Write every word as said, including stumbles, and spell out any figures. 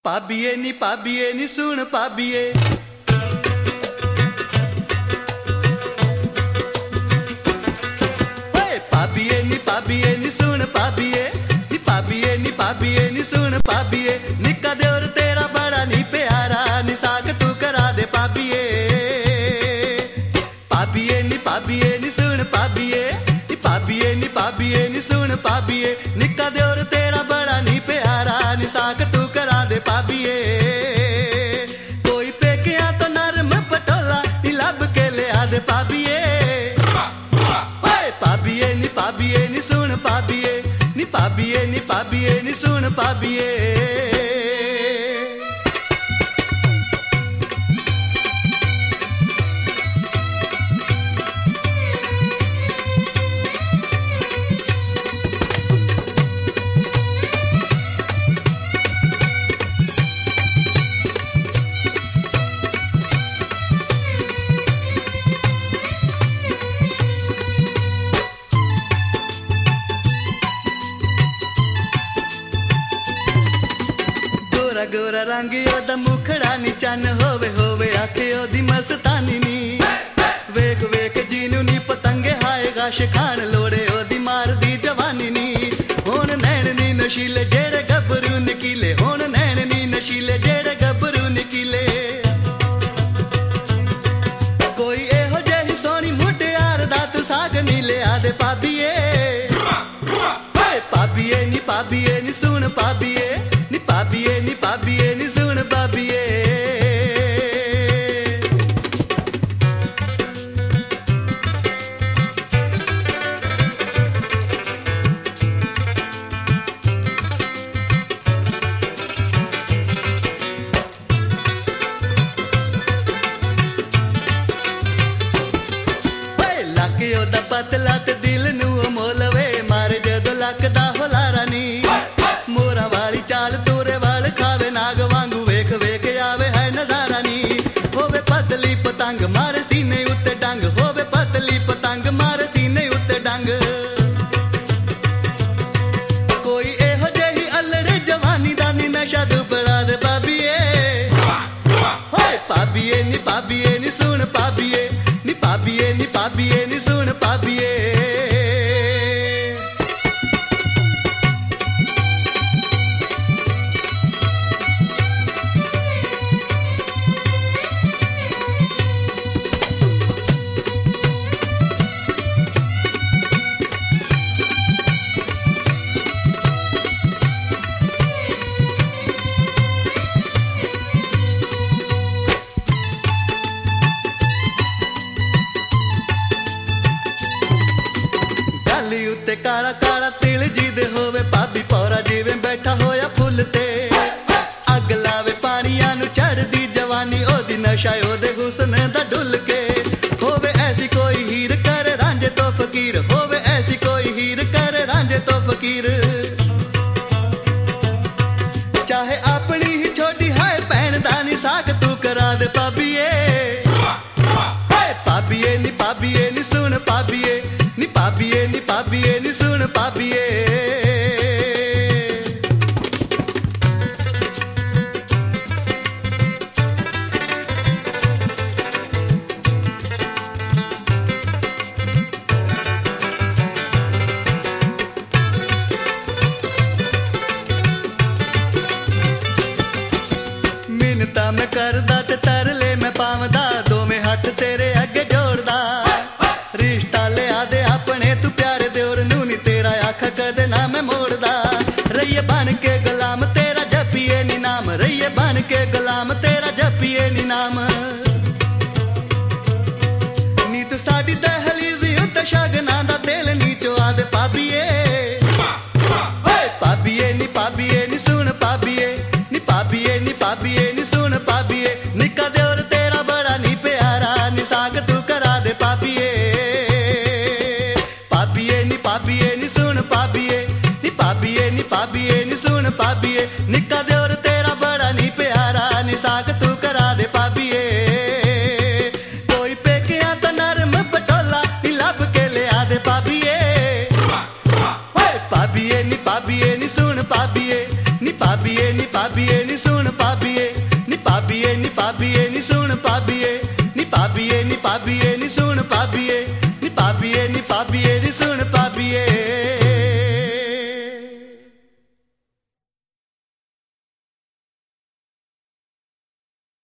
पाबिए नी पाबिए नी सुन पाबिए, पाबिए नी पाबिए नी सुन पाबिए, नी पाबिए नी पाबिए नी सुन पाबिए, निक्का देवर तेरा बड़ा नी प्यारा, नी साक तू करा दे पाबिए। पाबिए नी पाबिए नी सुन पाबिए, नी पाबिए नी पाबिए नी सुन पाबिए, निक्का देवर तेरा बड़ा नी प्यारा, नी साक तू करा दे पाबिए। कोई पेकिया तो नरम पटोला नी लब के ले आ दे पाबिए। पाबिए नी पाबिए नी सुन पाबिए, नी पाबिए नी पाबिए नी सुन पाबिए। गोरा गोरा रंग ओदा मुखड़ा नी चन होवे होवे आखे ओदी मस्तानी नी, वेख वेख जीनू नी पतंगे हाय गाश खान लोड़े ओदी मार दी जवानी नी। हुण नैन नी नशीले जेड़े गबरू निकीले, हुण नैन नी नशीले जेड़े गबरू निकीले। कोई एहो जेही सोनी मुटियार दा तू साग नी ले आ दे पाबिए। पाबिए नी पाबिए नी सुन पाबिए, नी पाबिए नी पाबिए नी सुन पाबिए। लाके ओदा पतला ते दिल नू मोलवे मारे जदों लकदा होलारा नी। मोरा वाली चाल तोरे वाल खावे नाग वांगू वेख वेख आवे है नजारा नी। होवे पतली पतंग मारे सीने उत्ते डंग, होवे पतली पतंग मारे सीने उत्ते डंग। कोई एहो जेही अल्लड़े जवानी दा नी नशा दुबड़ा दे पाबिए। पाबिए नी पाबिए नी सुन पाबिए, नी पाबिए नी पाबिए नी सुन पाबिए। गाली उत्ते काला काला तिल जी दे होवे पाबी पौरा जिवें बैठा होया फुल ते। अग लावे पानियां नू चढ़दी जवानी ओदी नशा ओदे हुस्न दा डुल के। होवे ऐसी कोई हीर करे रांझे तो फकीर, होवे ऐसी कोई हीर करे रांझे तो फकीर। चाहे अपनी ही छोटी हाय भैन दा नी साक तू करा दे पाबिए। पाबिए नी पाबिए नी सुन पाबिए, नी पाबिए नी पाबिए नी सुन पाबिए। मिन्नता मैं करदा ते तरले मैं पावदा, दोवें हथ तेरे अगे जोड़दा। रिश्ता ले आ दे अपने तू प्यारे देवर नू नी तेरा आखा कदे ना मैं मोड़दा। रहिए बन के गुलाम तेरा जपिए नी नाम, रहिए बन के गुलाम तेरा जपिए नी नाम। नी तू साडी दहलीज़ उत्ते शगना दा तेल नी चुआ दे पाबिए। पाबिए नी पाबिए नी सुन पाबिए, नी पाबिए नी पाबिए नी सुन पाबिए, सुन भाभीए नी भाभीए नी भाभीए नी सुन भाभीए नी भाभीए नी भाभीए नी सुन भाभीए नी भाभीए नी भाभीए नी सुन